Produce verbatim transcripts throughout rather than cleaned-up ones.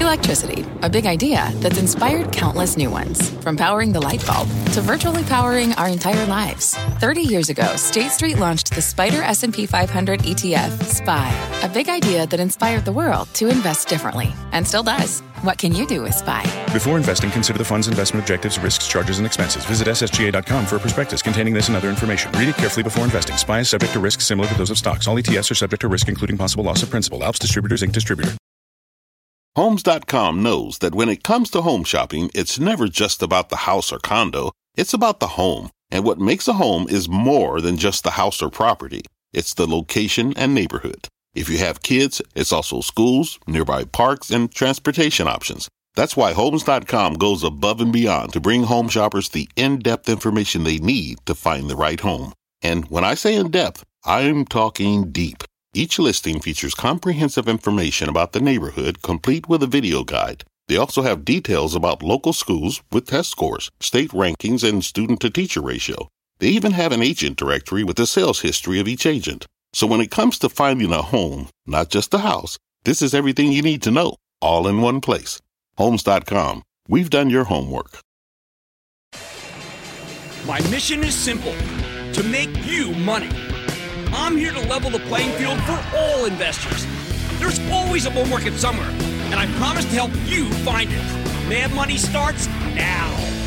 Electricity, a big idea that's inspired countless new ones. From powering the light bulb to virtually powering our entire lives. thirty years ago, State Street launched the Spider S and P five hundred E T F, S P Y, a big idea that inspired the world to invest differently, and still does. What can you do with S P Y? Before investing, consider the fund's investment objectives, risks, charges, and expenses. Visit S S G A dot com for a prospectus containing this and other information. Read it carefully before investing. S P Y is subject to risks similar to those of stocks. All E T Fs are subject to risk, including possible loss of principal. Alps Distributors, Incorporated. Distributor. Homes dot com knows that when it comes to home shopping, it's never just about the house or condo. It's about the home. And what makes a home is more than just the house or property. It's the location and neighborhood. If you have kids, it's also schools, nearby parks, and transportation options. That's why Homes dot com goes above and beyond to bring home shoppers the in-depth information they need to find the right home. And when I say in-depth, I'm talking deep. Each listing features comprehensive information about the neighborhood, complete with a video guide. They also have details about local schools with test scores, state rankings, and student-to-teacher ratio. They even have an agent directory with the sales history of each agent. So when it comes to finding a home, not just a house, this is everything you need to know, all in one place. Homes dot com. We've done your homework. My mission is simple, to make you money. I'm here to level the playing field for all investors. There's always a bull market somewhere, and I promise to help you find it. Mad Money starts now.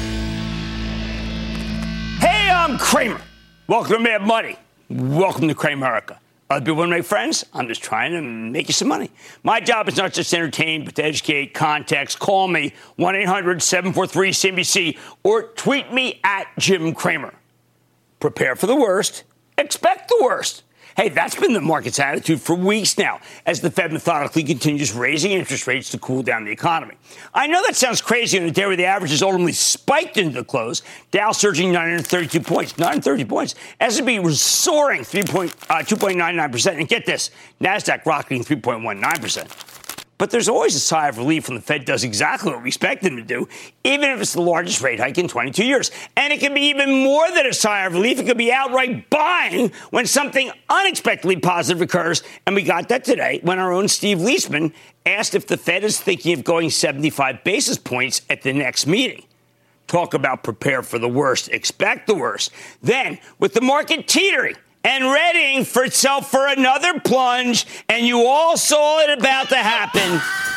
Hey, I'm Cramer. Welcome to Mad Money. Welcome to Cramerica. Other people want to make friends? I'm just trying to make you some money. My job is not just to entertain, but to educate, context. Call me, one eight hundred seven four three C N B C, or tweet me at Jim Cramer. Prepare for the worst. Expect the worst. Hey, that's been the market's attitude for weeks now, as the Fed methodically continues raising interest rates to cool down the economy. I know that sounds crazy on a day where the average has ultimately spiked into the close. Dow surging nine hundred thirty-two points. nine hundred thirty points. S and P was soaring two point nine nine percent. And get this, NASDAQ rocketing three point one nine percent. But there's always a sigh of relief when the Fed does exactly what we expect them to do, even if it's the largest rate hike in twenty-two years. And it can be even more than a sigh of relief. It could be outright buying when something unexpectedly positive occurs. And we got that today when our own Steve Leisman asked if the Fed is thinking of going seventy-five basis points at the next meeting. Talk about prepare for the worst, expect the worst. Then, with the market teetering and readying for itself for another plunge, and you all saw it about to happen,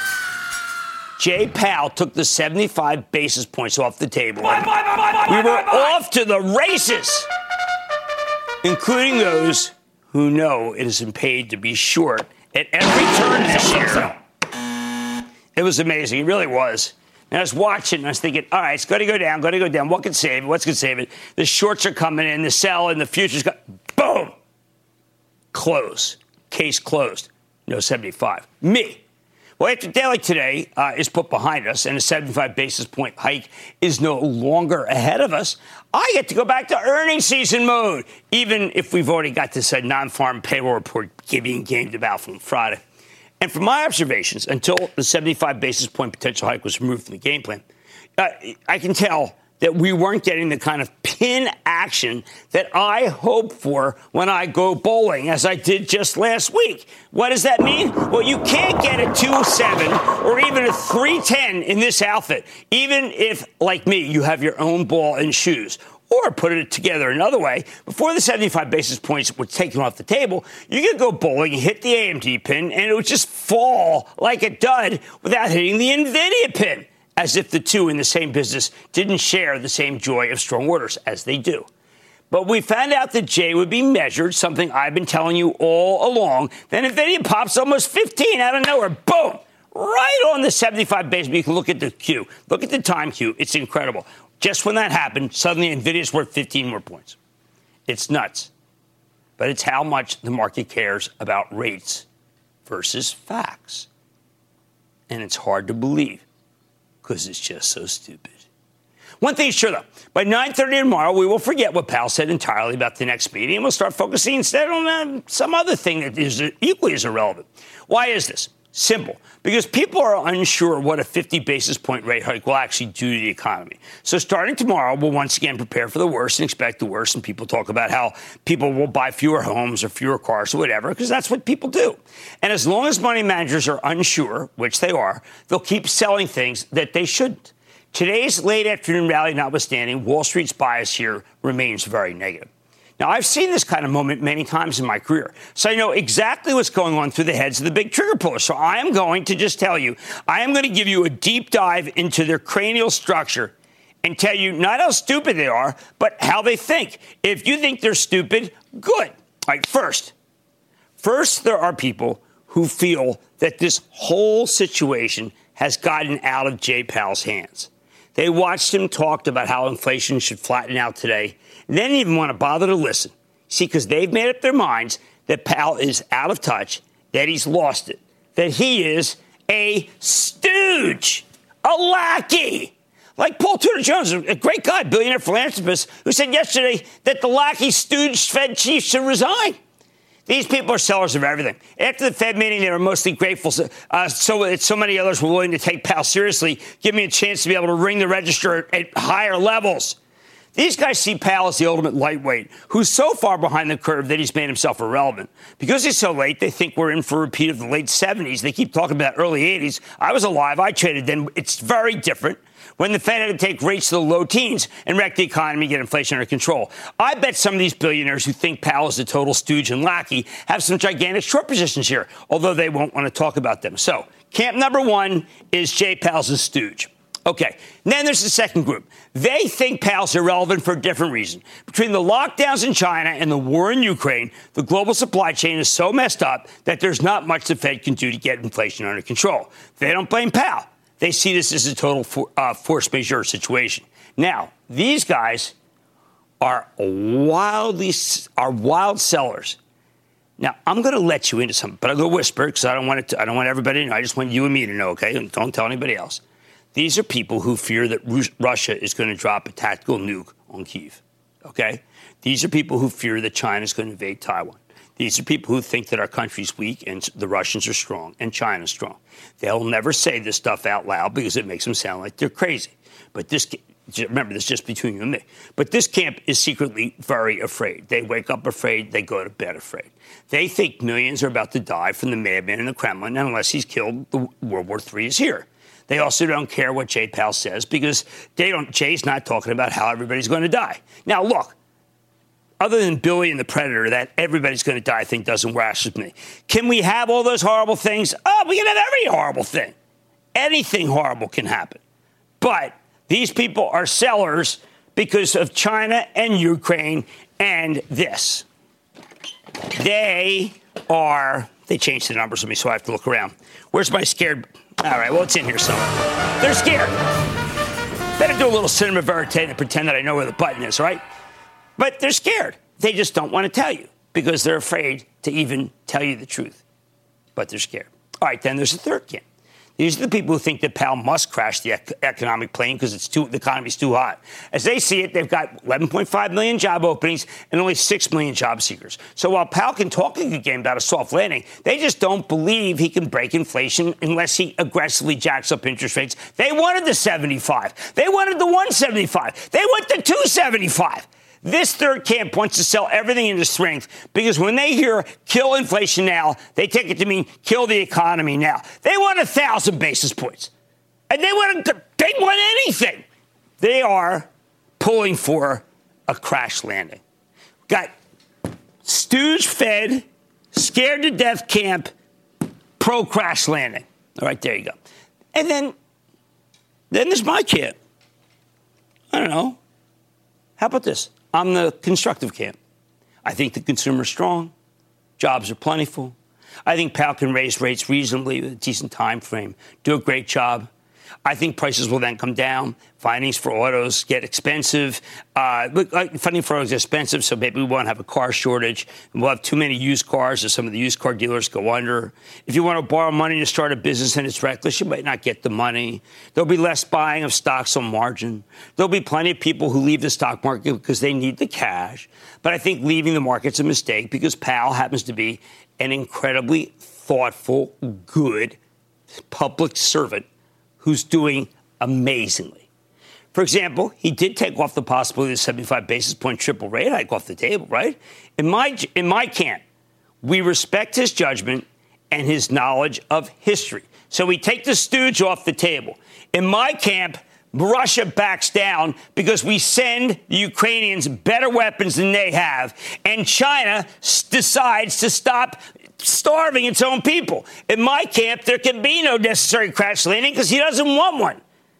Jay Powell took the seventy-five basis points off the table. Bye, bye, bye, bye, we were bye, bye. off to the races, including those who know it isn't paid to be short at every turn this year. It was amazing. It really was. And I was watching, and I was thinking, all right, it's got to go down, got to go down. What can save it? What's going to save it? The shorts are coming in, the sell, and the futures got, boom, close. Case closed. No seventy-five. Me. Well, after a day like today uh, is put behind us, and a seventy-five basis point hike is no longer ahead of us, I get to go back to earnings season mode, even if we've already got this uh, non-farm payroll report being gamed about from Friday. And from my observations, until the seventy-five basis point potential hike was removed from the game plan, uh, I can tell that we weren't getting the kind of pin action that I hope for when I go bowling, as I did just last week. What does that mean? Well, you can't get a two seven or even a three ten in this outfit, even if, like me, you have your own ball and shoes. Or put it together another way, before the seventy-five basis points were taken off the table, you could go bowling, hit the A M D pin, and it would just fall like a dud without hitting the NVIDIA pin, as if the two in the same business didn't share the same joy of strong orders as they do. But we found out that Jay would be measured, something I've been telling you all along. Then NVIDIA pops almost fifteen out of nowhere. Boom! Right on the seventy-five basis. You can look at the Q. Look at the time Q. It's incredible. Just when that happened, suddenly NVIDIA's worth fifteen more points. It's nuts. But it's how much the market cares about rates versus facts. And it's hard to believe because it's just so stupid. One thing is sure, though. By nine thirty tomorrow, we will forget what Powell said entirely about the next meeting, and we'll start focusing instead on uh, some other thing that is equally as irrelevant. Why is this? Simple. Because people are unsure what a fifty basis point rate hike will actually do to the economy. So starting tomorrow, we'll once again prepare for the worst and expect the worst. And people talk about how people will buy fewer homes or fewer cars or whatever, because that's what people do. And as long as money managers are unsure, which they are, they'll keep selling things that they shouldn't. Today's late afternoon rally notwithstanding, Wall Street's bias here remains very negative. Now, I've seen this kind of moment many times in my career, so I know exactly what's going on through the heads of the big trigger pullers. So I am going to just tell you, I am going to give you a deep dive into their cranial structure and tell you not how stupid they are, but how they think. If you think they're stupid, good. All right, first, first, there are people who feel that this whole situation has gotten out of Jay Powell's hands. They watched him talk about how inflation should flatten out today. And they didn't even want to bother to listen. See, because they've made up their minds that Powell is out of touch, that he's lost it, that he is a stooge, a lackey. Like Paul Tudor Jones, a great guy, billionaire philanthropist, who said yesterday that the lackey stooge Fed chief should resign. These people are sellers of everything. After the Fed meeting, they were mostly grateful. Uh, so, so many others were willing to take Powell seriously, give me a chance to be able to ring the register at higher levels. These guys see Powell as the ultimate lightweight, who's so far behind the curve that he's made himself irrelevant. Because he's so late, they think we're in for a repeat of the late seventies. They keep talking about early eighties. I was alive. I traded then. It's very different. When the Fed had to take rates to the low teens and wreck the economy, get inflation under control. I bet some of these billionaires who think Powell is a total stooge and lackey have some gigantic short positions here, although they won't want to talk about them. So, camp number one is Jay Powell's a stooge. Okay, and then there's the second group. They think Powell's irrelevant for a different reason. Between the lockdowns in China and the war in Ukraine, the global supply chain is so messed up that there's not much the Fed can do to get inflation under control. They don't blame Powell. They see this as a total for, uh, force majeure situation. Now, these guys are wildly are wild sellers. Now, I'm going to let you into something, but I'm going to whisper because I don't want it to, I don't want everybody to know. I just want you and me to know, okay? And don't tell anybody else. These are people who fear that Rus- Russia is going to drop a tactical nuke on Kyiv, okay? These are people who fear that China is going to invade Taiwan. These are people who think that our country's weak and the Russians are strong and China's strong. They'll never say this stuff out loud because it makes them sound like they're crazy. But this, remember, this is just between you and me. But this camp is secretly very afraid. They wake up afraid. They go to bed afraid. They think millions are about to die from the madman in the Kremlin unless he's killed. The World War Three is here. They also don't care what Jay Powell says because they don't. Jay's not talking about how everybody's going to die. Now, look. Other than Billy and the Predator, that everybody's going to die, I think doesn't wash with me. Can we have all those horrible things? Oh, we can have every horrible thing. Anything horrible can happen. But these people are sellers because of China and Ukraine and this. They are, they changed the numbers on me, so I have to look around. Where's my scared? All right, well, it's in here somewhere. They're scared. Better do a little cinema verite and pretend that I know where the button is, right? But they're scared. They just don't want to tell you because they're afraid to even tell you the truth. But they're scared. All right, then there's a third camp. These are the people who think that Powell must crash the ec- economic plane because it's too, the economy's too hot. As they see it, they've got eleven point five million job openings and only six million job seekers. So while Powell can talk a good game about a soft landing, they just don't believe he can break inflation unless he aggressively jacks up interest rates. They wanted the seventy-five. They wanted the one seventy-five. They want the two seventy-five. This third camp wants to sell everything into strength because when they hear kill inflation now, they take it to mean kill the economy now. They want a thousand basis points. And they want, they want anything. They are pulling for a crash landing. Got stooge Fed, scared to death camp, pro crash landing. All right, there you go. And then, then there's my camp. I don't know. How about this? I'm the constructive camp. I think the consumer's strong. Jobs are plentiful. I think Powell can raise rates reasonably with a decent time frame, do a great job. I think prices will then come down. Financings for autos get expensive. Uh, funding for autos is expensive, so maybe we won't have a car shortage. And we'll have too many used cars, or some of the used car dealers go under. If you want to borrow money to start a business and it's reckless, you might not get the money. There'll be less buying of stocks on margin. There'll be plenty of people who leave the stock market because they need the cash. But I think leaving the market's a mistake because Powell happens to be an incredibly thoughtful, good public servant who's doing amazingly. For example, he did take off the possibility of the seventy-five basis point triple rate hike off the table, right? In my, in my camp, we respect his judgment and his knowledge of history. So we take the stooge off the table. In my camp, Russia backs down because we send the Ukrainians better weapons than they have, and China s- decides to stop starving its own people. In my camp, there can be no necessary crash landing because he doesn't want one.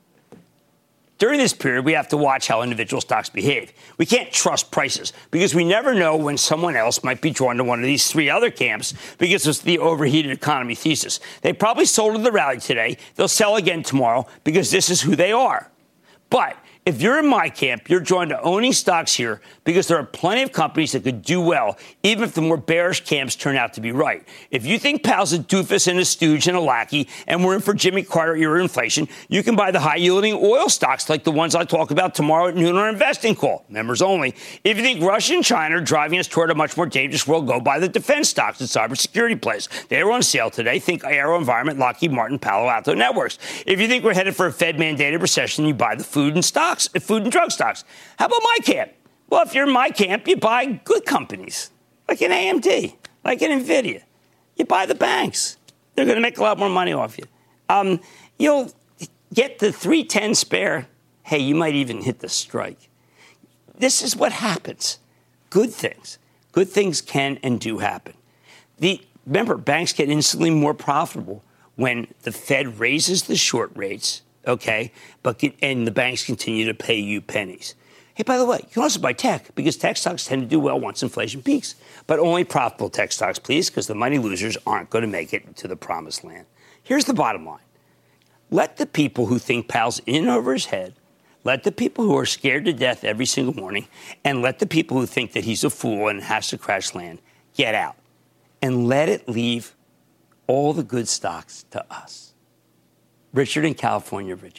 During this period, we have to watch how individual stocks behave. We can't trust prices because we never know when someone else might be drawn to one of these three other camps because it's the overheated economy thesis. They probably sold in the rally today. They'll sell again tomorrow because this is who they are. But if you're in my camp, you're drawn to owning stocks here because there are plenty of companies that could do well, even if the more bearish camps turn out to be right. If you think Powell's a doofus and a stooge and a lackey, and we're in for Jimmy Carter era inflation, you can buy the high-yielding oil stocks like the ones I talk about tomorrow at noon on our investing call. Members only. If you think Russia and China are driving us toward a much more dangerous world, go buy the defense stocks and cybersecurity plays. They were on sale today. Think Aero Environment, Lockheed Martin, Palo Alto Networks. If you think we're headed for a Fed-mandated recession, you buy the food and stocks. Food and drug stocks. How about my camp? Well, if you're in my camp, you buy good companies, like an A M D, like an NVIDIA. You buy the banks. They're going to make a lot more money off you. Um, you'll get the three ten spare. Hey, you might even hit the strike. This is what happens. Good things. Good things can and do happen. The, remember, banks get instantly more profitable when the Fed raises the short rates. Okay, but and the banks continue to pay you pennies. Hey, by the way, you can also buy tech because tech stocks tend to do well once inflation peaks. But only profitable tech stocks, please, because the money losers aren't going to make it to the promised land. Here's the bottom line. Let the people who think Powell's in over his head, let the people who are scared to death every single morning, and let the people who think that he's a fool and has to crash land get out. And let it leave all the good stocks to us. Richard in California, Richard.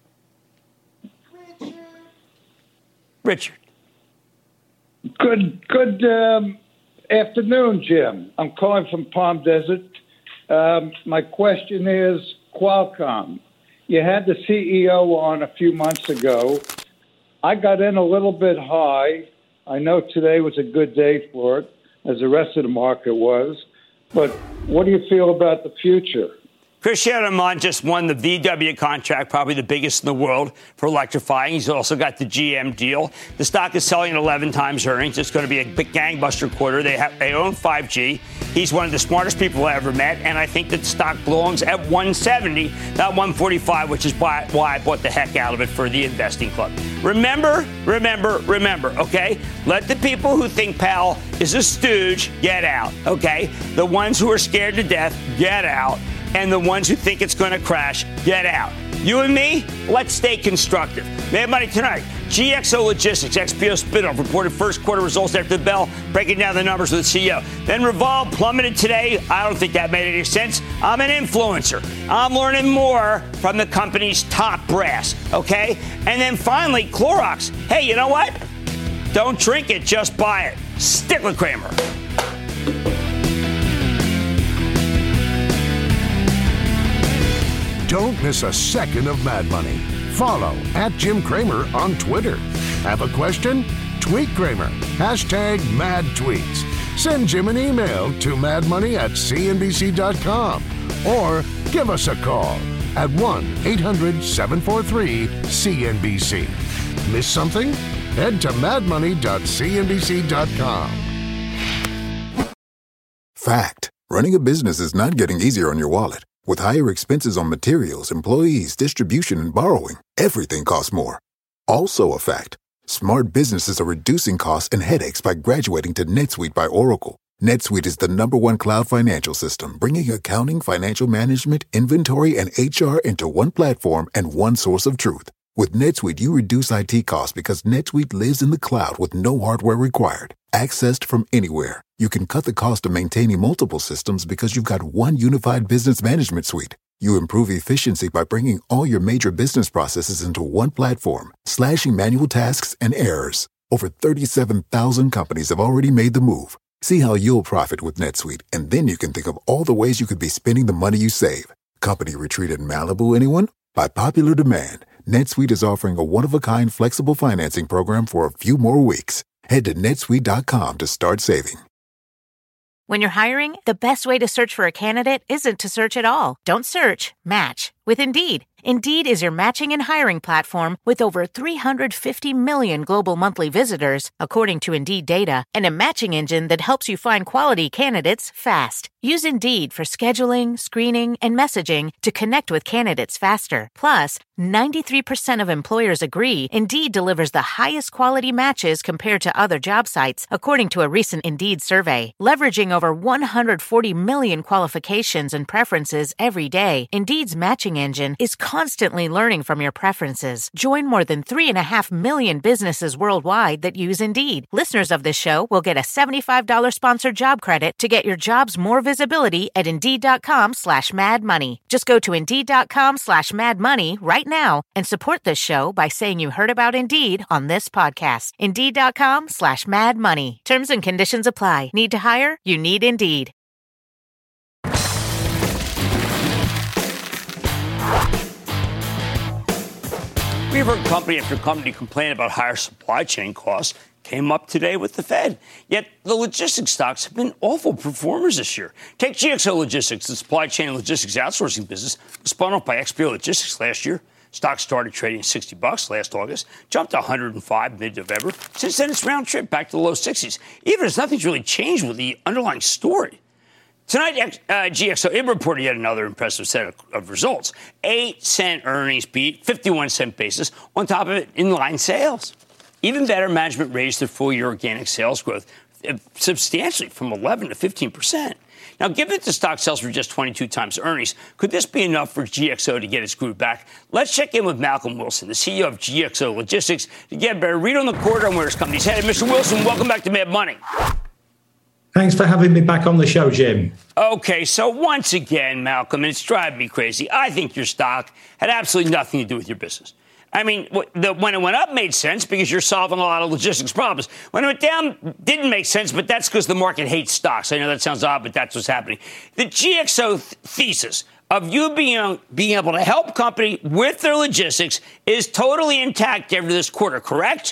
Richard. Richard. Good, good um, afternoon, Jim. I'm calling from Palm Desert. Um, my question is Qualcomm. You had the C E O on a few months ago. I got in a little bit high. I know today was a good day for it, as the rest of the market was. But what do you feel about the future? Cristiano Amon just won the V W contract, probably the biggest in the world for electrifying. He's also got the G M deal. The stock is selling at eleven times earnings. It's going to be a big gangbuster quarter. They have, they own five G. He's one of the smartest people I ever met, and I think that the stock belongs at one seventy, not one forty-five, which is why, why I bought the heck out of it for the investing club. Remember, remember, remember, okay? Let the people who think Powell is a stooge get out, okay? The ones who are scared to death, get out. And the ones who think it's going to crash, get out. You and me, let's stay constructive. Mad Money tonight. G X O Logistics, X P O spinoff, reported first quarter results after the bell, breaking down the numbers with the C E O. Then Revolve plummeted today. I don't think that made any sense. I'm an influencer. I'm learning more from the company's top brass, okay? And then finally, Clorox. Hey, you know what? Don't drink it, just buy it. Stick with Cramer. Don't miss a second of Mad Money. Follow at Jim Cramer on Twitter. Have a question? Tweet Cramer. Hashtag mad tweets. Send Jim an email to madmoney at c n b c dot com or give us a call at one eight hundred seven four three C N B C. Miss something? Head to mad money dot c n b c dot com. Fact. Running a business is not getting easier on your wallet. With higher expenses on materials, employees, distribution, and borrowing, everything costs more. Also a fact. Smart businesses are reducing costs and headaches by graduating to NetSuite by Oracle. NetSuite is the number one cloud financial system, bringing accounting, financial management, inventory, and H R into one platform and one source of truth. With NetSuite, you reduce I T costs because NetSuite lives in the cloud with no hardware required. Accessed from anywhere. You can cut the cost of maintaining multiple systems because you've got one unified business management suite. You improve efficiency by bringing all your major business processes into one platform, slashing manual tasks and errors. Over thirty-seven thousand companies have already made the move. See how you'll profit with NetSuite, and then you can think of all the ways you could be spending the money you save. company retreat in Malibu, anyone? By popular demand, NetSuite is offering a one-of-a-kind flexible financing program for a few more weeks. Head to netsuite dot com to start saving. When you're hiring, the best way to search for a candidate isn't to search at all. Don't search, match with Indeed. Indeed is your matching and hiring platform with over three hundred fifty million global monthly visitors, according to Indeed data, and a matching engine that helps you find quality candidates fast. Use Indeed for scheduling, screening, and messaging to connect with candidates faster. Plus, ninety-three percent of employers agree Indeed delivers the highest quality matches compared to other job sites, according to a recent Indeed survey. Leveraging over one hundred forty million qualifications and preferences every day, Indeed's matching engine is constantly learning from your preferences. Join more than three and a half million businesses worldwide that use Indeed. Listeners of this show will get a seventy-five dollars sponsored job credit to get your jobs more visibility at Indeed.com slash Mad Money. Just go to Indeed.com slash Mad Money right now and support this show by saying you heard about Indeed on this podcast. Indeed.com slash Mad Money. Terms and conditions apply. Need to hire? You need Indeed. We've heard company after company complain about higher supply chain costs. Came up today with the Fed. Yet the logistics stocks have been awful performers this year. Take G X O Logistics, the supply chain and logistics outsourcing business, was spun off by X P O Logistics last year. Stock started trading at sixty bucks last August, jumped to one hundred five mid-November. Since then, it's round trip back to the low sixties. Even as nothing's really changed with the underlying story. Tonight, uh, G X O, it reported yet another impressive set of, of results. eight cent earnings beat, fifty-one cent basis, on top of it, inline sales. Even better, management raised their full-year organic sales growth substantially from eleven to fifteen percent. Now, given that the stock sells for just twenty-two times earnings, could this be enough for G X O to get its groove back? Let's check in with Malcolm Wilson, the C E O of G X O Logistics, to get a better read on the quarter and where his company's headed. Mister Wilson, welcome back to Mad Money. Thanks for having me back on the show, Jim. Okay, so once again, Malcolm, and it's driving me crazy, I think your stock had absolutely nothing to do with your business. I mean, the, when it went up made sense because you're solving a lot of logistics problems. When it went down, didn't make sense, but that's because the market hates stocks. I know that sounds odd, but that's what's happening. The G X O th- thesis of you being, being able to help company with their logistics is totally intact after this quarter, correct?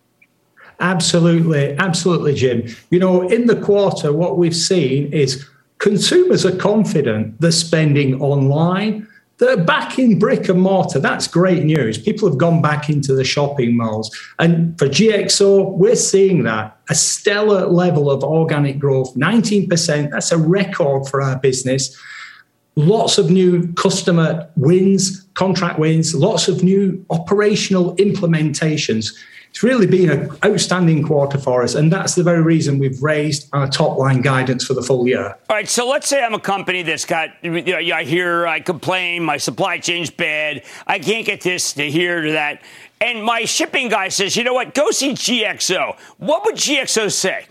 Absolutely. Absolutely, Jim. You know, in the quarter, what we've seen is consumers are confident they're spending online. They're back in brick and mortar. That's great news. People have gone back into the shopping malls. And for G X O, we're seeing that. A stellar level of organic growth, nineteen percent. That's a record for our business. Lots of new customer wins, contract wins, lots of new operational implementations. It's really been an outstanding quarter for us, and that's the very reason we've raised our top-line guidance for the full year. All right, so let's say I'm a company that's got, you know, I hear, I complain, my supply chain's bad, I can't get this to here to that, and my shipping guy says, you know what, go see G X O. What would G X O say?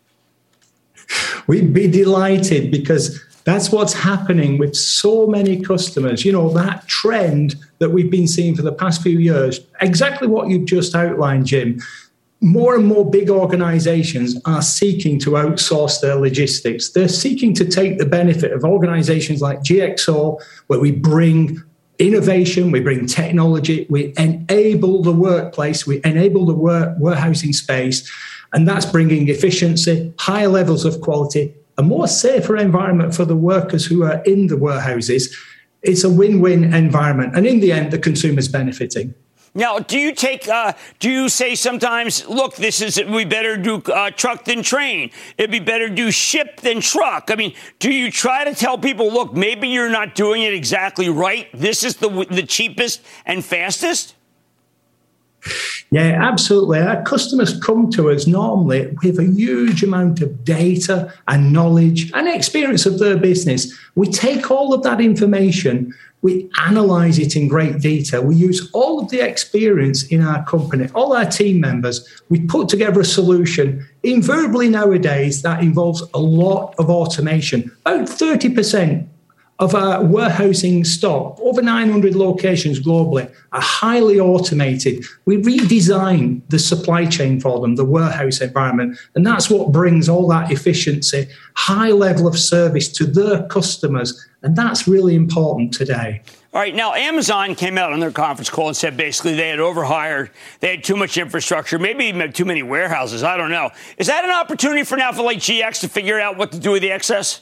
We'd be delighted because that's what's happening with so many customers. You know, that trend that we've been seeing for the past few years, exactly what you've just outlined, Jim. More and more big organizations are seeking to outsource their logistics. They're seeking to take the benefit of organizations like G X O, where we bring innovation, we bring technology, we enable the workplace, we enable the work, warehousing space, and that's bringing efficiency, higher levels of quality, a more safer environment for the workers who are in the warehouses. It's a win-win environment. And in the end, the consumer's benefiting. Now, do you take, uh, do you say sometimes, look, this is, we better do uh, truck than train. It'd be better do ship than truck. I mean, do you try to tell people, look, maybe you're not doing it exactly right. This is the the cheapest and fastest? Yeah, absolutely. Our customers come to us normally with a huge amount of data and knowledge and experience of their business. We take all of that information, we analyze it in great detail. We use all of the experience in our company, all our team members. We put together a solution. Invariably nowadays, that involves a lot of automation. About thirty percent of our warehousing stock, over nine hundred locations globally, are highly automated. We redesign the supply chain for them, the warehouse environment, and that's what brings all that efficiency, high level of service to their customers, and that's really important today. All right, now Amazon came out on their conference call and said basically they had overhired, they had too much infrastructure, maybe even too many warehouses, I don't know. Is that an opportunity for now for like G X to figure out what to do with the excess?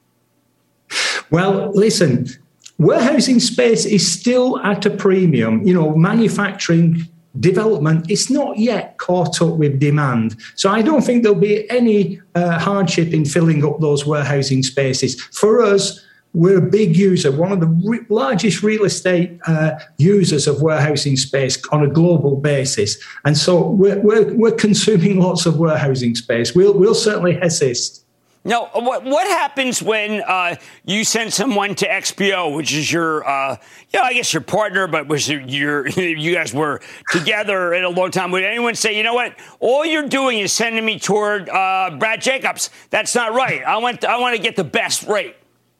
Well, listen, warehousing space is still at a premium. You know, manufacturing development is not yet caught up with demand. So I don't think there'll be any uh, hardship in filling up those warehousing spaces. For us, we're a big user, one of the re- largest real estate uh, users of warehousing space on a global basis. And so we're, we're, we're consuming lots of warehousing space. We'll, we'll certainly assist. Now, what what happens when uh, you send someone to X P O, which is your, uh, you know, I guess your partner, but was your, you guys were together in a long time. Would anyone say, you know what, all you're doing is sending me toward uh, Brad Jacobs? That's not right. I want to, I want to get the best rate.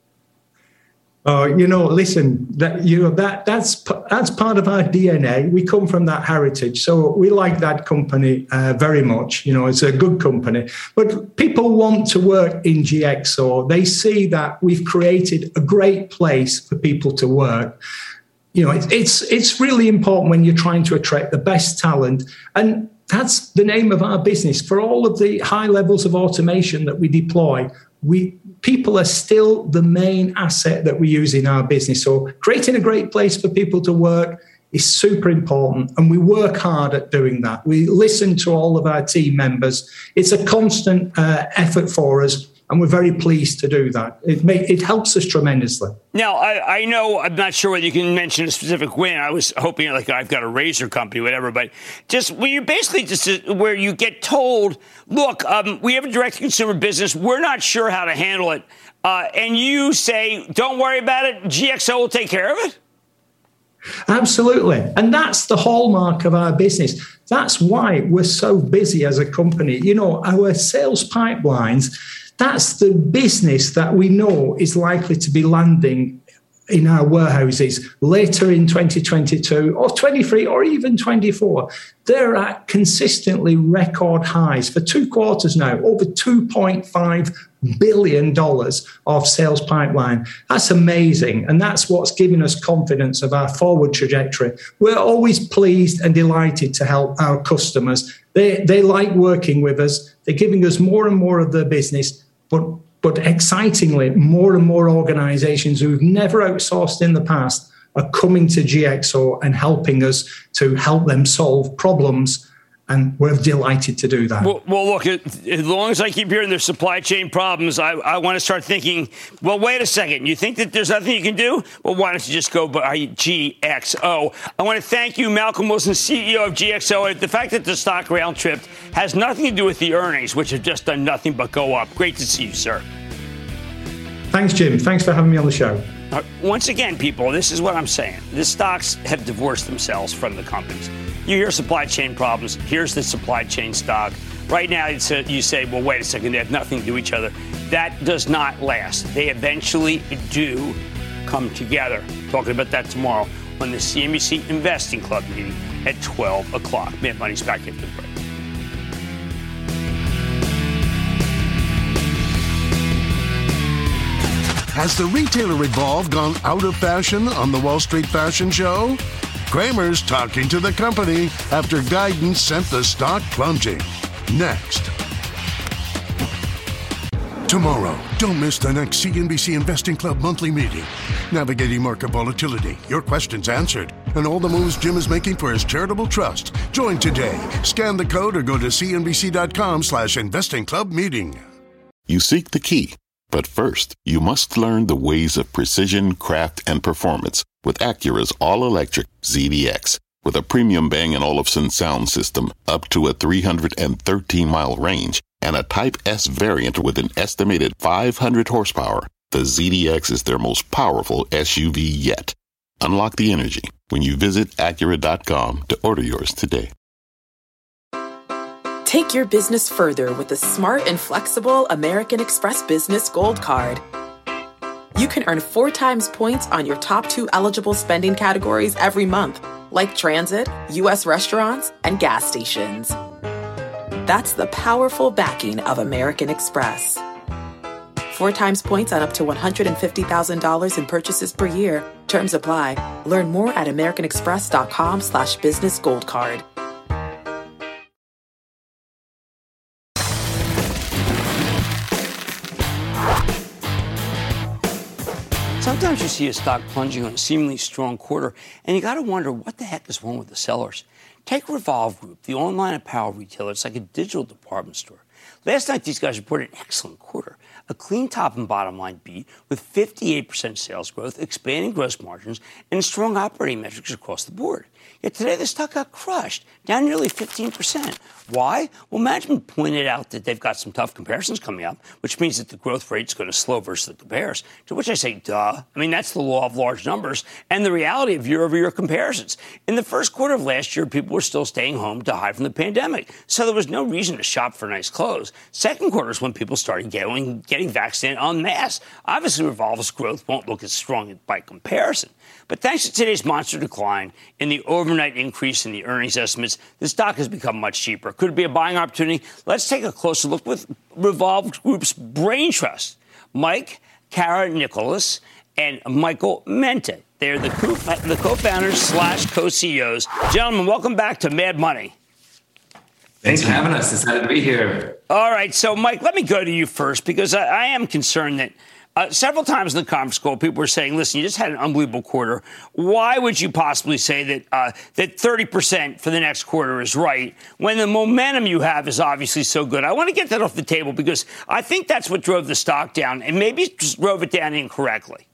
Oh, you know, listen, that you know that that's that's part of our D N A. We come from that heritage, so we like that company uh, very much. You know, it's a good company. But people want to work in G X O. They see that we've created a great place for people to work. You know, it's it's it's really important when you're trying to attract the best talent, and that's the name of our business. For all of the high levels of automation that we deploy, we people are still the main asset that we use in our business. So creating a great place for people to work is super important, and we work hard at doing that. We listen to all of our team members. It's a constant uh, effort for us, and we're very pleased to do that. It may, it helps us tremendously. Now, I, I know I'm not sure whether you can mention a specific win. I was hoping, like, I've got a razor company, whatever, but just where you basically just where you get told, look, um, we have a direct-to-consumer business. We're not sure how to handle it. Uh, and you say, don't worry about it. G X O will take care of it. Absolutely. And that's the hallmark of our business. That's why we're so busy as a company. You know, our sales pipelines, that's the business that we know is likely to be landing in our warehouses later in twenty twenty-two or twenty-three or even twenty-four. They're at consistently record highs for two quarters now, over two point five billion dollars of sales pipeline. That's amazing. And that's what's giving us confidence of our forward trajectory. We're always pleased and delighted to help our customers. They, they like working with us. They're giving us more and more of their business, but But excitingly, more and more organizations who've never outsourced in the past are coming to G X O and helping us to help them solve problems. And we're delighted to do that. Well, well look, as long as I keep hearing there's supply chain problems, I, I want to start thinking, well, wait a second. You think that there's nothing you can do? Well, why don't you just go by G X O? I want to thank you, Malcolm Wilson, C E O of G X O. The fact that the stock round tripped has nothing to do with the earnings, which have just done nothing but go up. Great to see you, sir. Thanks, Jim. Thanks for having me on the show. Uh, once again, people, this is what I'm saying. The stocks have divorced themselves from the companies. You hear supply chain problems. Here's the supply chain stock. Right now, it's a, you say, well, wait a second, they have nothing to do with each other. That does not last. They eventually do come together. Talking about that tomorrow on the C N B C Investing Club meeting at twelve o'clock. Mad Money's back after the break. Has the retailer evolved gone out of fashion on the Wall Street Fashion Show? Cramer's talking to the company after guidance sent the stock plunging. Next. Tomorrow, don't miss the next C N B C Investing Club monthly meeting. Navigating market volatility, your questions answered, and all the moves Jim is making for his charitable trust. Join today. Scan the code or go to cnbc.com slash investing club meeting. You seek the key, but first, you must learn the ways of precision, craft, and performance with Acura's all-electric Z D X. With a premium Bang and Olufsen sound system up to a three hundred thirteen mile range and a Type S variant with an estimated five hundred horsepower, the Z D X is their most powerful S U V yet. Unlock the energy when you visit Acura dot com to order yours today. Take your business further with the smart and flexible American Express Business Gold Card. you can earn four times points on your top two eligible spending categories every month, like transit, U S restaurants, and gas stations. That's the powerful backing of American Express. Four times points on up to one hundred fifty thousand dollars in purchases per year. Terms apply. Learn more at americanexpress.com slash business gold card. Sometimes you see a stock plunging on a seemingly strong quarter, and you got to wonder what the heck is wrong with the sellers. Take Revolve Group, the online apparel retailer. It's like a digital department store. Last night, these guys reported an excellent quarter, a clean top and bottom line beat with fifty-eight percent sales growth, expanding gross margins, and strong operating metrics across the board. Yet today, the stock got crushed, down nearly fifteen percent. Why? Well, management pointed out that they've got some tough comparisons coming up, which means that the growth rate's going to slow versus the compares, to which I say, duh. I mean, that's the law of large numbers and the reality of year-over-year comparisons. In the first quarter of last year, people were still staying home to hide from the pandemic, so there was no reason to shop for nice clothes. Second quarter is when people started getting, getting vaccinated en masse. Obviously, Revolve's growth won't look as strong by comparison. But thanks to today's monster decline and the overnight increase in the earnings estimates, the stock has become much cheaper. Could it be a buying opportunity? Let's take a closer look with Revolve Group's brain trust. Mike Karanikolas and Michael Mente. They're the, co- the co-founders slash co-C E Os. Gentlemen, welcome back to Mad Money. Thanks for having us. Excited to be here. All right. So, Mike, let me go to you first, because I, I am concerned that uh, several times in the conference call, people were saying, listen, you just had an unbelievable quarter. Why would you possibly say that uh, that thirty percent for the next quarter is right when the momentum you have is obviously so good? I want to get that off the table, because I think that's what drove the stock down, and maybe it just drove it down incorrectly.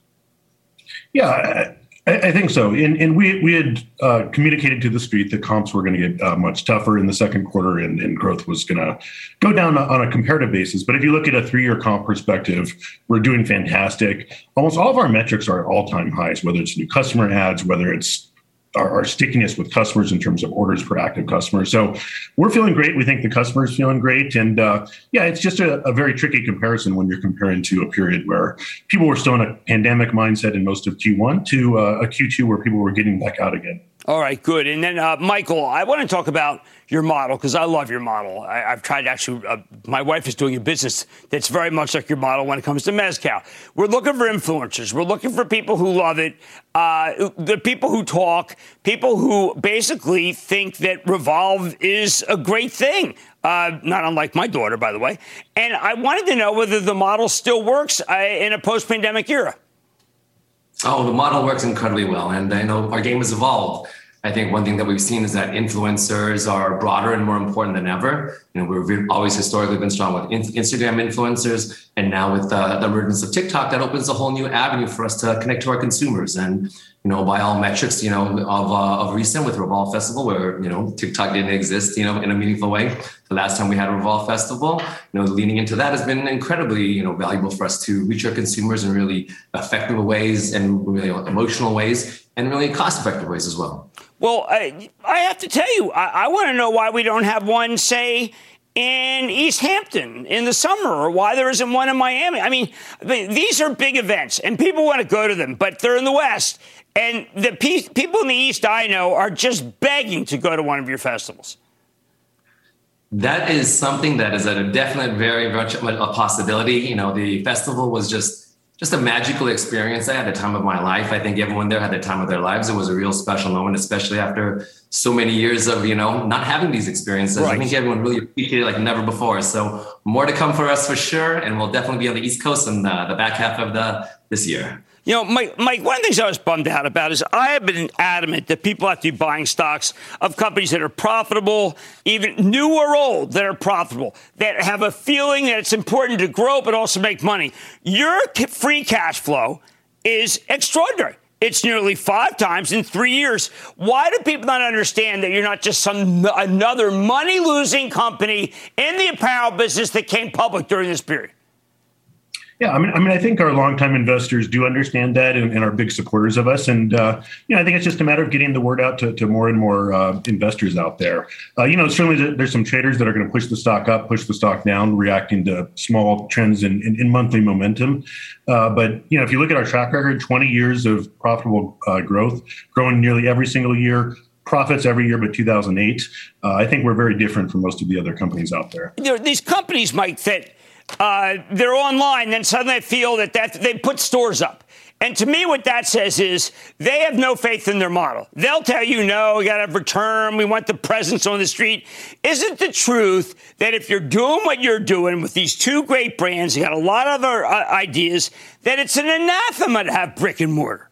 Yeah, I, I think so. And, and we we had uh, communicated to the street that comps were going to get uh, much tougher in the second quarter, and, and growth was going to go down on a comparative basis. But if you look at a three-year comp perspective, we're doing fantastic. Almost all of our metrics are all-time highs, whether it's new customer adds, whether it's our, our stickiness with customers in terms of orders per active customer. So we're feeling great. We think the customer's feeling great. And uh, yeah, it's just a, a very tricky comparison when you're comparing to a period where people were still in a pandemic mindset in most of Q one to uh, a Q two where people were getting back out again. All right, good. And then, uh, Michael, I want to talk about your model, because I love your model. I, I've tried to actually, uh, my wife is doing a business that's very much like your model when it comes to Mezcal. We're looking for influencers. We're looking for people who love it, uh, the people who talk, people who basically think that Revolve is a great thing. Uh, not unlike my daughter, by the way. And I wanted to know whether the model still works uh, in a post-pandemic era. Oh, the model works incredibly well. And I know our game has evolved. I think one thing that we've seen is that influencers are broader and more important than ever. You know, we've always historically been strong with Instagram influencers. And now with the, the emergence of TikTok, that opens a whole new avenue for us to connect to our consumers. And, you know, by all metrics, you know, of, uh, of recent with Revolve Festival, where, you know, TikTok didn't exist, you know, in a meaningful way. The last time we had a Revolve Festival, you know, leaning into that has been incredibly, you know, valuable for us to reach our consumers in really effective ways and really emotional ways and really cost-effective ways as well. Well, I, I have to tell you, I, I want to know why we don't have one, say, in East Hampton in the summer, or why there isn't one in Miami. I mean, these are big events, and people want to go to them, but they're in the West. And the pe- people in the East I know are just begging to go to one of your festivals. That is something that is a definite, very much a possibility. You know, the festival was just just a magical experience. I had the time of my life. I think everyone there had the time of their lives. It was a real special moment, especially after so many years of, you know, not having these experiences. Right. I think everyone really appreciated it like never before. So more to come for us for sure. And we'll definitely be on the East Coast in the, the back half of the this year. You know, Mike, Mike, one of the things I was bummed out about is I have been adamant that people have to be buying stocks of companies that are profitable, even new or old, that are profitable, that have a feeling that it's important to grow but also make money. Your free cash flow is extraordinary. It's nearly five times in three years. Why do people not understand that you're not just some another money-losing company in the apparel business that came public during this period? Yeah, I mean, I mean, I think our longtime investors do understand that and, and are big supporters of us. And, uh, you know, I think it's just a matter of getting the word out to, to more and more uh, investors out there. Uh, you know, certainly there's some traders that are going to push the stock up, push the stock down, reacting to small trends in, in, in monthly momentum. Uh, but, you know, if you look at our track record, twenty years of profitable uh, growth, growing nearly every single year, profits every year but two thousand eight, uh, I think we're very different from most of the other companies out there. There these companies, Mike, that uh, they're online, then suddenly they feel that, that they put stores up. And to me, what that says is they have no faith in their model. They'll tell you, no, we got to have return. We want the presence on the street. Isn't the truth that if you're doing what you're doing with these two great brands, you got a lot of other uh, ideas, that it's an anathema to have brick and mortar?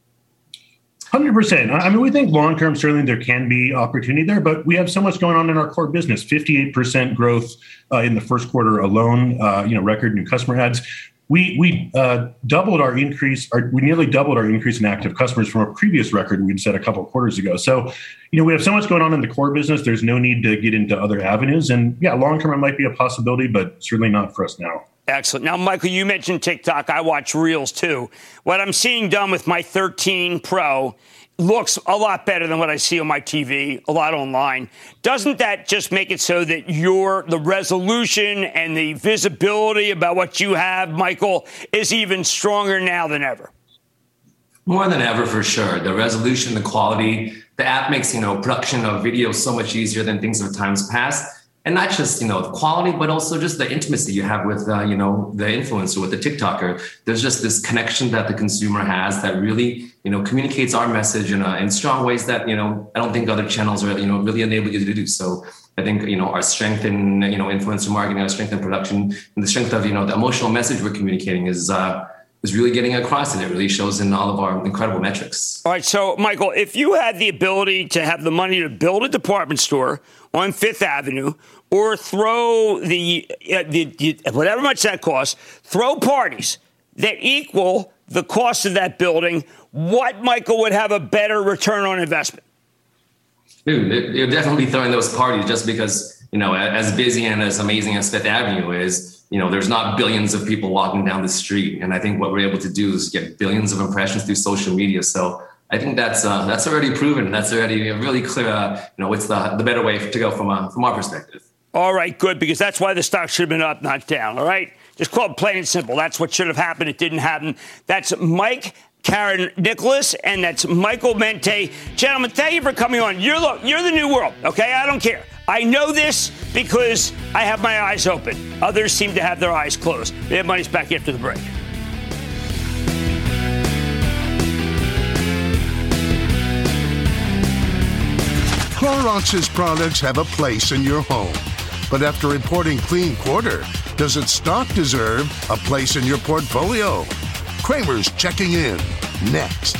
one hundred percent. I mean, we think long-term, certainly there can be opportunity there, but we have so much going on in our core business. fifty-eight percent growth uh, in the first quarter alone, uh, you know, record new customer adds. We we uh, doubled our increase, or we nearly doubled our increase in active customers from a previous record we'd set a couple of quarters ago. So, you know, we have so much going on in the core business. There's no need to get into other avenues. And yeah, long-term, it might be a possibility, but certainly not for us now. Excellent. Now, Michael, you mentioned TikTok. I watch Reels, too. What I'm seeing done with my thirteen Pro looks a lot better than what I see on my T V, a lot online. Doesn't that just make it so that your the resolution and the visibility about what you have, Michael, is even stronger now than ever? More than ever, for sure. The resolution, the quality, the app makes, you know, production of video so much easier than things of times past. And not just, you know, the quality, but also just the intimacy you have with, uh, you know, the influencer, with the TikToker. There's just this connection that the consumer has that really, you know, communicates our message in, a, in strong ways that, you know, I don't think other channels are, you know, really enable you to do. So I think, you know, our strength in, you know, influencer marketing, our strength in production, and the strength of, you know, the emotional message we're communicating is, uh, is really getting across, and it really shows in all of our incredible metrics. All right. So, Michael, if you had the ability to have the money to build a department store on Fifth Avenue, or throw the, uh, the, the whatever much that costs, throw parties that equal the cost of that building, what, Michael, would have a better return on investment? Dude, you're definitely throwing those parties just because, you know, as busy and as amazing as Fifth Avenue is, you know, there's not billions of people walking down the street. And I think what we're able to do is get billions of impressions through social media. So I think that's uh, that's already proven. That's already really clear. Uh, you know, it's the the better way to go from uh, from our perspective. All right, good, because that's why the stock should have been up, not down. All right, just call it plain and simple. That's what should have happened. It didn't happen. That's Mike Caron-Nicholas, and that's Michael Mente. Gentlemen, thank you for coming on. You're look, you're the new world. Okay, I don't care. I know this because I have my eyes open. Others seem to have their eyes closed. Mad Money's back after the break. Clorox's products have a place in your home. But after reporting clean quarter, does its stock deserve a place in your portfolio? Cramer's checking in next.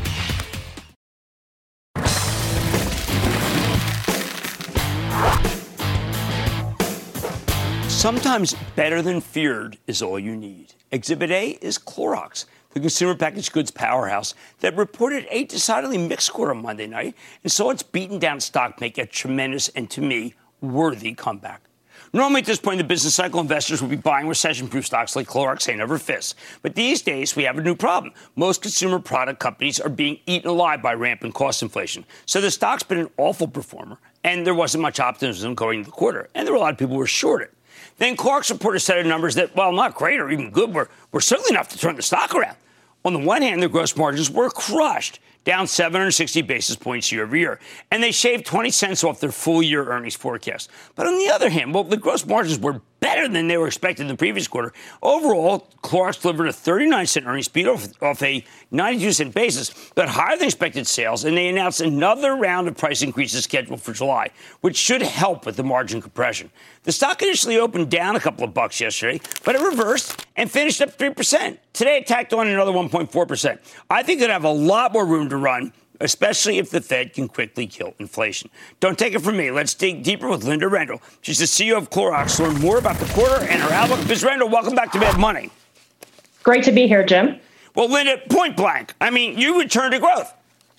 Sometimes better than feared is all you need. Exhibit A is Clorox, the consumer packaged goods powerhouse that reported a decidedly mixed quarter on Monday night and saw its beaten down stock make a tremendous and, to me, worthy comeback. Normally at this point in the business cycle, investors would be buying recession-proof stocks like Clorox hand over fist. But these days, we have a new problem. Most consumer product companies are being eaten alive by rampant cost inflation. So the stock's been an awful performer, and there wasn't much optimism going into the quarter. And there were a lot of people who were shorted. Then Clorox reported a set of numbers that, while not great or even good, were, were certainly enough to turn the stock around. On the one hand, their gross margins were crushed, down seven hundred sixty basis points year over year, and they shaved twenty cents off their full-year earnings forecast. But on the other hand, well, the gross margins were better than they were expected in the previous quarter. Overall, Clorox delivered a thirty-nine cent earnings beat off, off a ninety-two cent basis, but higher than expected sales, and they announced another round of price increases scheduled for July, which should help with the margin compression. The stock initially opened down a couple of bucks yesterday, but it reversed and finished up three percent. Today, it tacked on another one point four percent. I think it have a lot more room to run, especially if the Fed can quickly kill inflation. Don't take it from me. Let's dig deeper with Linda Rendle. She's the C E O of Clorox. Learn more about the quarter and her outlook. Miz Rendle, welcome back to Mad Money. Great to be here, Jim. Well, Linda, point blank, I mean, you returned to growth.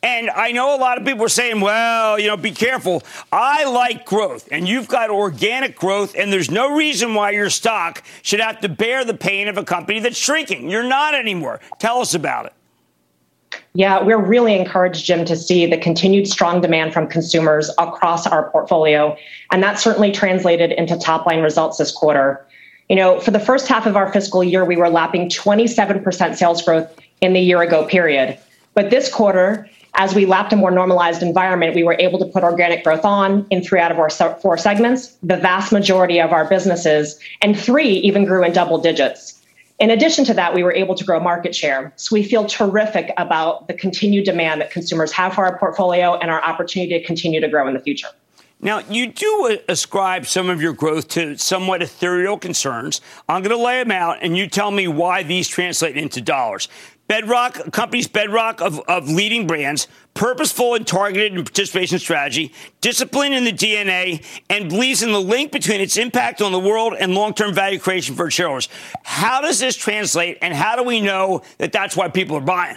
And I know a lot of people are saying, well, you know, be careful. I like growth, and you've got organic growth, and there's no reason why your stock should have to bear the pain of a company that's shrinking. You're not anymore. Tell us about it. Yeah, we're really encouraged, Jim, to see the continued strong demand from consumers across our portfolio. And that certainly translated into top line results this quarter. You know, for the first half of our fiscal year, we were lapping twenty-seven percent sales growth in the year ago period. But this quarter, as we lapped a more normalized environment, we were able to put organic growth on in three out of our four segments, the vast majority of our businesses, and three even grew in double digits. In addition to that, we were able to grow market share. So we feel terrific about the continued demand that consumers have for our portfolio and our opportunity to continue to grow in the future. Now, you do ascribe some of your growth to somewhat ethereal concerns. I'm going to lay them out, and you tell me why these translate into dollars. Bedrock, company's bedrock of, of leading brands, purposeful and targeted in participation strategy, discipline in the D N A, and believes in the link between its impact on the world and long-term value creation for its shareholders. How does this translate, and how do we know that that's why people are buying?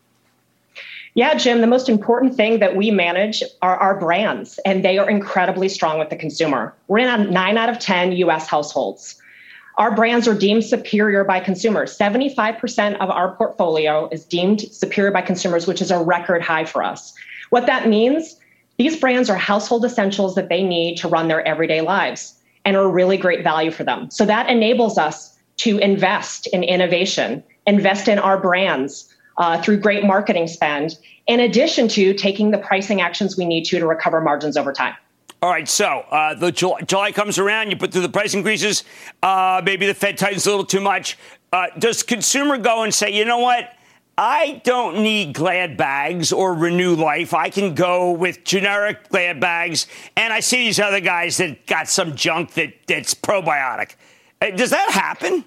Yeah, Jim, the most important thing that we manage are our brands, and they are incredibly strong with the consumer. We're in nine out of ten U S households. Our brands are deemed superior by consumers. seventy-five percent of our portfolio is deemed superior by consumers, which is a record high for us. What that means, these brands are household essentials that they need to run their everyday lives and are really great value for them. So that enables us to invest in innovation, invest in our brands uh, through great marketing spend, in addition to taking the pricing actions we need to to recover margins over time. All right, so uh, the July, July comes around, you put through the price increases, uh, maybe the Fed tightens a little too much. Uh, does consumer go and say, you know what, I don't need Glad bags or Renew Life. I can go with generic Glad bags, and I see these other guys that got some junk that, that's probiotic. Uh, does that happen?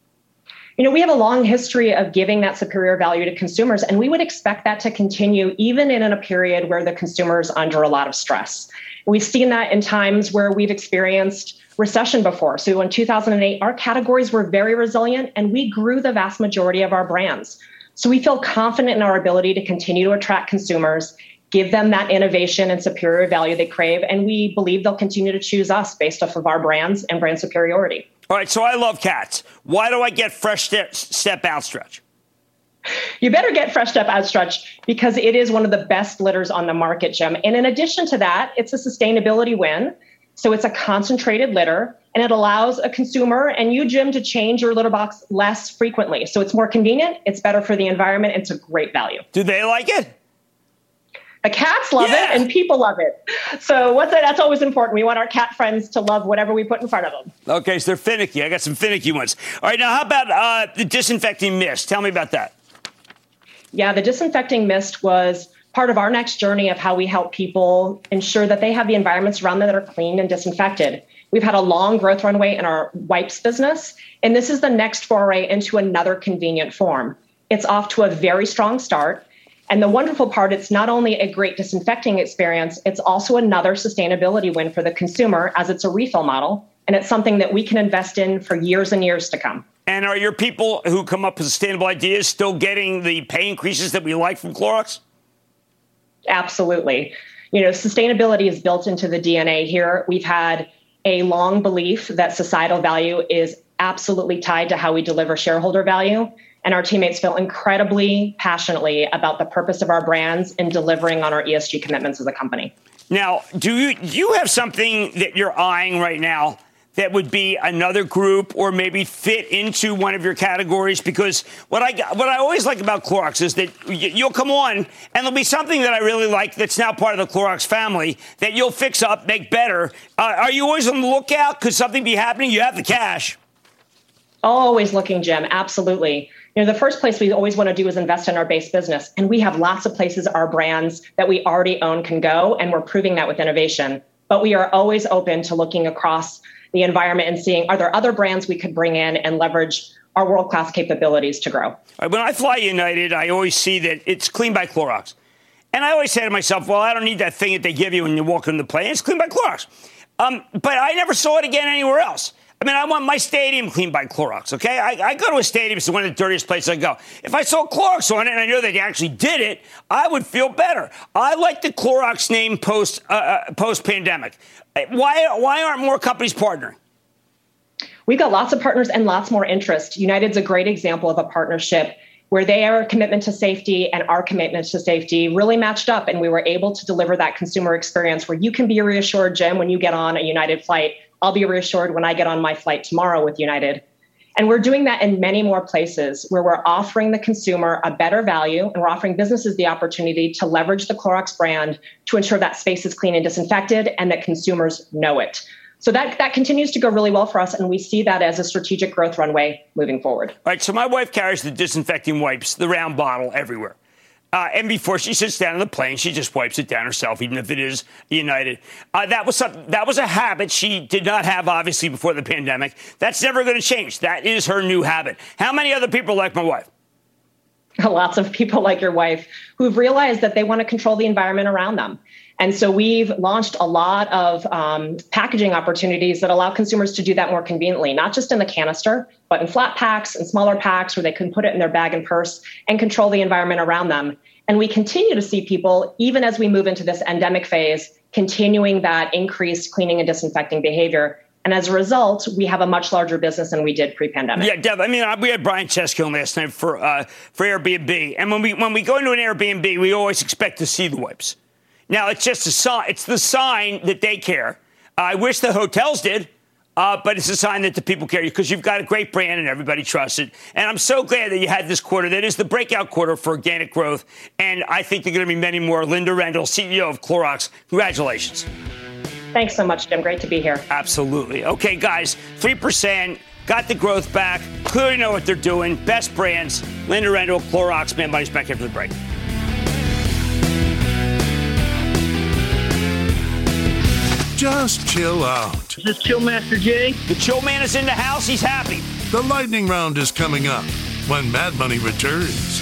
You know, we have a long history of giving that superior value to consumers, and we would expect that to continue even in a period where the consumer is under a lot of stress. We've seen that in times where we've experienced recession before. So in two thousand eight, our categories were very resilient and we grew the vast majority of our brands. So we feel confident in our ability to continue to attract consumers, give them that innovation and superior value they crave. And we believe they'll continue to choose us based off of our brands and brand superiority. All right. So I love cats. Why do I get Fresh Step, step Outstretch? You better get Fresh Step Outstretch because it is one of the best litters on the market, Jim. And in addition to that, it's a sustainability win. So it's a concentrated litter, and it allows a consumer and you, Jim, to change your litter box less frequently. So it's more convenient, it's better for the environment, it's a great value. Do they like it? The cats love yeah. it and people love it. So what's that? That's always important. We want our cat friends to love whatever we put in front of them. Okay, so they're finicky. I got some finicky ones. All right, now how about uh, the disinfecting mist? Tell me about that. Yeah, the disinfecting mist was part of our next journey of how we help people ensure that they have the environments around them that are clean and disinfected. We've had a long growth runway in our wipes business, and this is the next foray into another convenient form. It's off to a very strong start. And the wonderful part, it's not only a great disinfecting experience, it's also another sustainability win for the consumer as it's a refill model. And it's something that we can invest in for years and years to come. And are your people who come up with sustainable ideas still getting the pay increases that we like from Clorox? Absolutely. You know, sustainability is built into the D N A here. We've had a long belief that societal value is absolutely tied to how we deliver shareholder value. And our teammates feel incredibly passionately about the purpose of our brands and delivering on our E S G commitments as a company. Now, do you, do you have something that you're eyeing right now that would be another group or maybe fit into one of your categories? Because what I what I always like about Clorox is that you'll come on and there'll be something that I really like that's now part of the Clorox family that you'll fix up, make better. Uh, are you always on the lookout? Could something be happening? You have the cash. Always looking, Jim. Absolutely. You know, the first place we always want to do is invest in our base business. And we have lots of places our brands that we already own can go, and we're proving that with innovation. But we are always open to looking across the environment and seeing, are there other brands we could bring in and leverage our world-class capabilities to grow? When I fly United, I always see that it's clean by Clorox. And I always say to myself, well, I don't need that thing that they give you when you walk into the plane. It's clean by Clorox. Um, but I never saw it again anywhere else. I mean, I want my stadium cleaned by Clorox, okay? I, I go to a stadium, it's one of the dirtiest places I go. If I saw Clorox on it and I know they actually did it, I would feel better. I like the Clorox name post, uh, uh, post-pandemic. Why, why aren't more companies partnering? We've got lots of partners and lots more interest. United's a great example of a partnership where their commitment to safety and our commitment to safety really matched up, and we were able to deliver that consumer experience where you can be reassured, Jim, when you get on a United flight. I'll be reassured when I get on my flight tomorrow with United. And we're doing that in many more places where we're offering the consumer a better value, and we're offering businesses the opportunity to leverage the Clorox brand to ensure that space is clean and disinfected and that consumers know it. So that, that continues to go really well for us, and we see that as a strategic growth runway moving forward. All right, so my wife carries the disinfecting wipes, the round bottle, everywhere. Uh, and before she sits down on the plane, she just wipes it down herself, even if it is United. Uh, that was some, that was a habit she did not have, obviously, before the pandemic. That's never going to change. That is her new habit. How many other people like my wife? Lots of people like your wife who've realized that they want to control the environment around them. And so we've launched a lot of um, packaging opportunities that allow consumers to do that more conveniently, not just in the canister, but in flat packs and smaller packs where they can put it in their bag and purse and control the environment around them. And we continue to see people, even as we move into this endemic phase, continuing that increased cleaning and disinfecting behavior. And as a result, we have a much larger business than we did pre-pandemic. Yeah, Dev, I mean, we had Brian Cheskin last night for uh, for Airbnb. And when we when we go into an Airbnb, we always expect to see the wipes. Now, it's just a sign. It's the sign that they care. Uh, I wish the hotels did, uh, but it's a sign that the people care because you've got a great brand and everybody trusts it. And I'm so glad that you had this quarter. That is the breakout quarter for organic growth. And I think there are going to be many more. Linda Rendle, C E O of Clorox, congratulations. Thanks so much, Jim. Great to be here. Absolutely. Okay, guys, three percent. Got the growth back. Clearly know what they're doing. Best brands. Linda Rendle, Clorox. Mad Money's back after the break. Just chill out. Is this Chill Master Jay? The Chill Man is in the house. He's happy. The lightning round is coming up when Mad Money returns.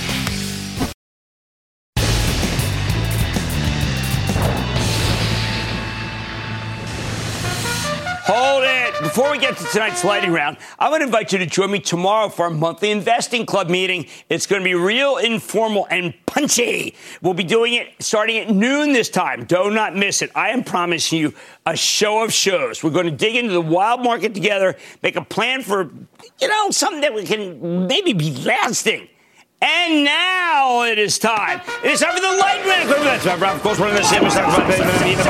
Hold it. Before we get to tonight's lightning round, I want to invite you to join me tomorrow for our monthly investing club meeting. It's going to be real informal and punchy. We'll be doing it starting at noon this time. Do not miss it. I am promising you a show of shows. We're going to dig into the wild market together, make a plan for, you know, something that we can maybe be lasting. And now it is time. It is time for the lightning round. Of course, we're going to see what's happening.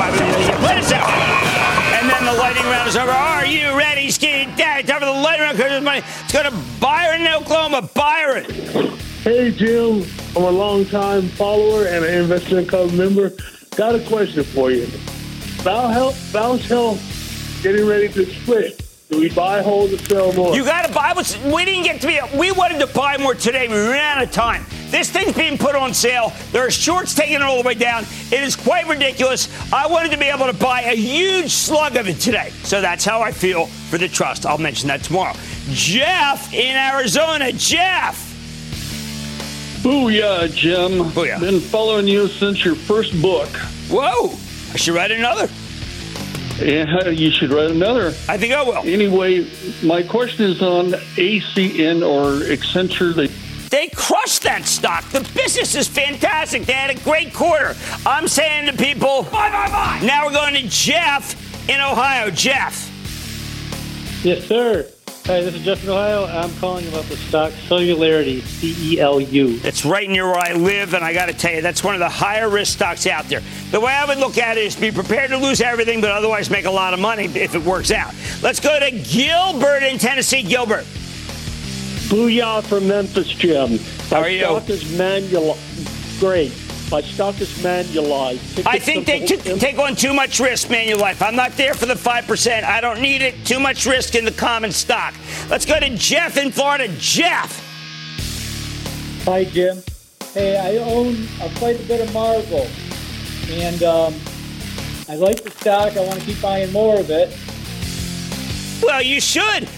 And then the lightning round is over. Are you ready, Ski Dad? Time for the lightning round. Let's go to Byron in Oklahoma. Byron. Hey, Jim. I'm a long-time follower and an investment club member. Got a question for you. Bausch Health getting ready to split. Do we buy, hold, or sell more? You got to buy. What's, we didn't get to be. We wanted to buy more today. We ran out of time. This thing's being put on sale. There are shorts taking it all the way down. It is quite ridiculous. I wanted to be able to buy a huge slug of it today. So that's how I feel for the trust. I'll mention that tomorrow. Jeff in Arizona. Jeff. Booyah, Jim. Booyah. Been following you since your first book. Whoa. I should write another. Yeah, you should write another. I think I will. Anyway, my question is on A C N or Accenture. They They crushed that stock. The business is fantastic. They had a great quarter. I'm saying to people, buy, buy, buy. Now we're going to Jeff in Ohio. Jeff. Yes, sir. Hi, this is Jeff in Ohio. I'm calling about the stock Celularity, C E L U. It's right near where I live, and I got to tell you, that's one of the higher risk stocks out there. The way I would look at it is be prepared to lose everything, but otherwise make a lot of money if it works out. Let's go to Gilbert in Tennessee. Gilbert. Booyah from Memphis, Jim. How are you? My stock is Manulife. Great. My stock is Manulife. I think they t- take on too much risk, Manulife. I'm not there for the five percent. I don't need it. Too much risk in the common stock. Let's go to Jeff in Florida. Jeff. Hi, Jim. Hey, I own a quite a bit of Marvel, and um, I like the stock. I want to keep buying more of it. Well, you should.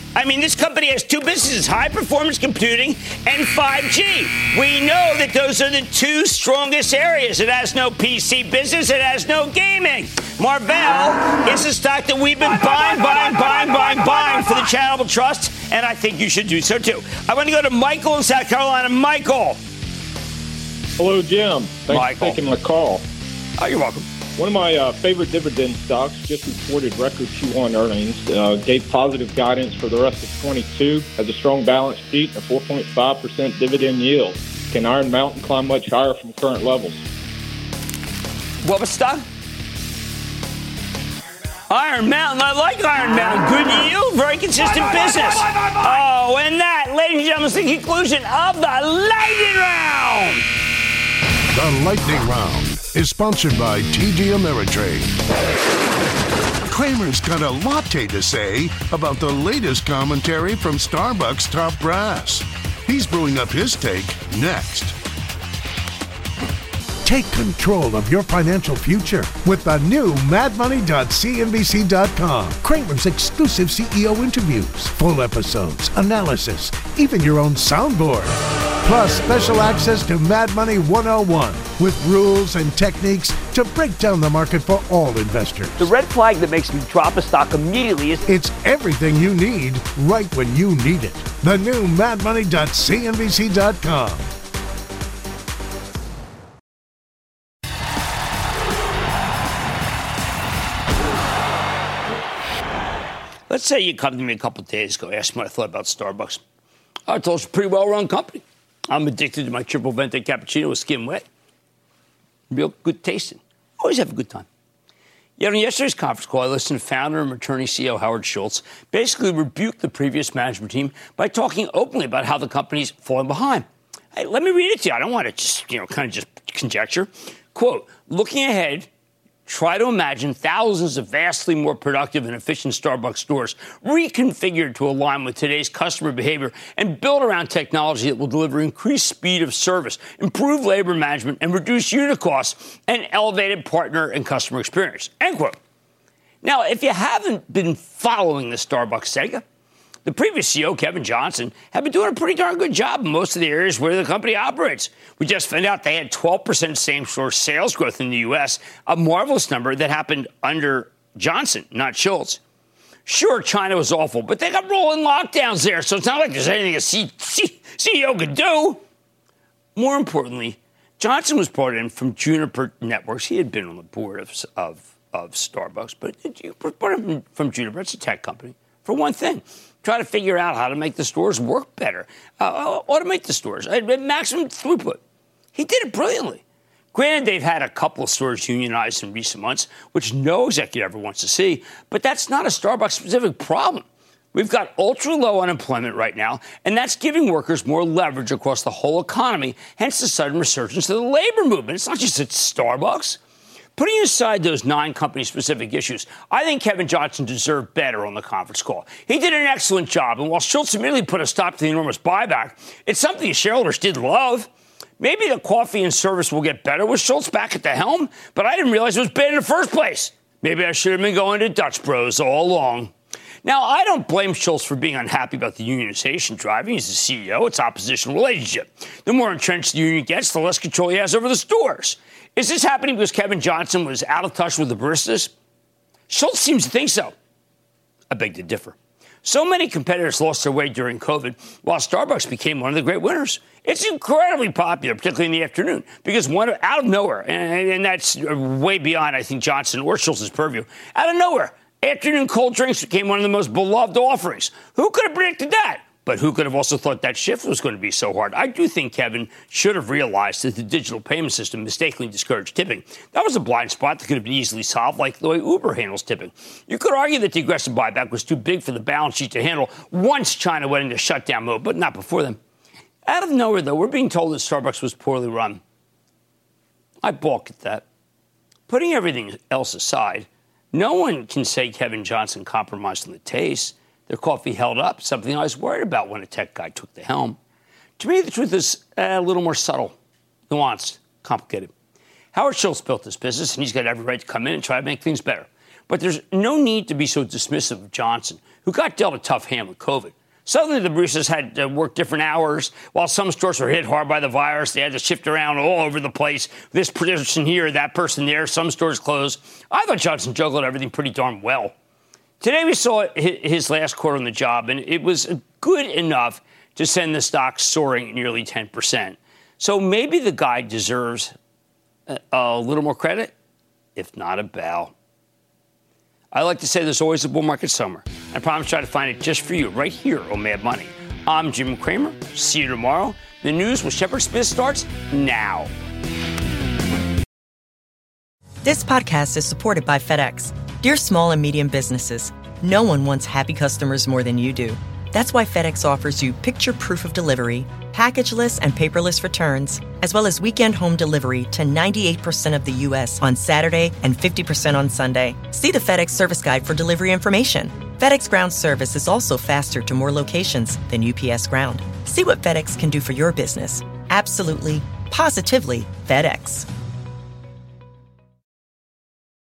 I mean, this company has two businesses, high-performance computing and five G. We know that those are the two strongest areas. It has no P C business. It has no gaming. Marvell is a stock that we've been buying, buying, buying, buying, buying for the charitable trust, and I think you should do so, too. I want to go to Michael in South Carolina. Michael. Hello, Jim. Thanks Michael. for taking my call. Oh, you're welcome. One of my uh, favorite dividend stocks just reported record Q one earnings, uh, gave positive guidance for the rest of twenty-two, has a strong balance sheet, a four point five percent dividend yield. Can Iron Mountain climb much higher from current levels? What was stock? Iron Mountain. I like Iron Mountain. Good yield, very consistent business. Oh, and that, ladies and gentlemen, is the conclusion of the lightning round. The Lightning Round is sponsored by T D Ameritrade. Cramer's got a latte to say about the latest commentary from Starbucks top brass. He's brewing up his take next. Take control of your financial future with the new mad money dot C N B C dot com. Cramer's exclusive C E O interviews, full episodes, analysis, even your own soundboard. Plus special access to Mad Money one oh one with rules and techniques to break down the market for all investors. The red flag that makes me drop a stock immediately is it's everything you need right when you need it. The new mad money dot C N B C dot com. Let's say you come to me a couple of days ago, ask me what I thought about Starbucks. I told you it's a pretty well-run company. I'm addicted to my triple venti cappuccino with skim wet. Real good tasting. Always have a good time. Yet on yesterday's conference call, I listened to founder and returning C E O Howard Schultz basically rebuke the previous management team by talking openly about how the company's falling behind. Hey, let me read it to you. I don't want to just, you know, kind of just conjecture. Quote, looking ahead, try to imagine thousands of vastly more productive and efficient Starbucks stores reconfigured to align with today's customer behavior and built around technology that will deliver increased speed of service, improve labor management, and reduce unit costs and elevated partner and customer experience. End quote. Now, if you haven't been following the Starbucks saga, the previous C E O, Kevin Johnson, had been doing a pretty darn good job in most of the areas where the company operates. We just found out they had twelve percent same-store sales growth in the U S, a marvelous number that happened under Johnson, not Schultz. Sure, China was awful, but they got rolling lockdowns there, so it's not like there's anything a C- C- CEO could do. More importantly, Johnson was brought in from Juniper Networks. He had been on the board of, of, of Starbucks, but you brought him from Juniper. It's a tech company, for one thing. Try to figure out how to make the stores work better. Uh, automate the stores. Uh, maximum throughput. He did it brilliantly. Granted, they've had a couple of stores unionized in recent months, which no executive ever wants to see, but that's not a Starbucks-specific problem. We've got ultra-low unemployment right now, and that's giving workers more leverage across the whole economy, hence the sudden resurgence of the labor movement. It's not just at Starbucks. Putting aside those nine company-specific issues, I think Kevin Johnson deserved better on the conference call. He did an excellent job, and while Schultz immediately put a stop to the enormous buyback, it's something shareholders did love. Maybe the coffee and service will get better with Schultz back at the helm, but I didn't realize it was bad in the first place. Maybe I should have been going to Dutch Bros all along. Now, I don't blame Schultz for being unhappy about the unionization drive. He's the C E O. It's oppositional relationship. The more entrenched the union gets, the less control he has over the stores. Is this happening because Kevin Johnson was out of touch with the baristas? Schultz seems to think so. I beg to differ. So many competitors lost their way during COVID, while Starbucks became one of the great winners. It's incredibly popular, particularly in the afternoon, because one out of nowhere, and, and that's way beyond, I think, Johnson or Schultz's purview, out of nowhere, afternoon cold drinks became one of the most beloved offerings. Who could have predicted that? But who could have also thought that shift was going to be so hard? I do think Kevin should have realized that the digital payment system mistakenly discouraged tipping. That was a blind spot that could have been easily solved, like the way Uber handles tipping. You could argue that the aggressive buyback was too big for the balance sheet to handle once China went into shutdown mode, but not before then. Out of nowhere, though, we're being told that Starbucks was poorly run. I balk at that. Putting everything else aside, no one can say Kevin Johnson compromised on the taste. Their coffee held up, something I was worried about when a tech guy took the helm. To me, the truth is a little more subtle, nuanced, complicated. Howard Schultz built this business, and he's got every right to come in and try to make things better. But there's no need to be so dismissive of Johnson, who got dealt a tough hand with COVID. Suddenly, the baristas had to work different hours. While some stores were hit hard by the virus, they had to shift around all over the place. This person here, that person there. Some stores closed. I thought Johnson juggled everything pretty darn well. Today, we saw his last quarter on the job, and it was good enough to send the stock soaring nearly ten percent. So maybe the guy deserves a, a little more credit, if not a bow. I like to say there's always a bull market somewhere. I promise to try to find it just for you right here on Mad Money. I'm Jim Cramer. See you tomorrow. The news with Shepard Smith starts now. This podcast is supported by FedEx. Dear small and medium businesses, no one wants happy customers more than you do. That's why FedEx offers you picture proof of delivery, packageless and paperless returns, as well as weekend home delivery to ninety-eight percent of the U S on Saturday and fifty percent on Sunday. See the FedEx service guide for delivery information. FedEx Ground service is also faster to more locations than U P S Ground. See what FedEx can do for your business. Absolutely, positively FedEx.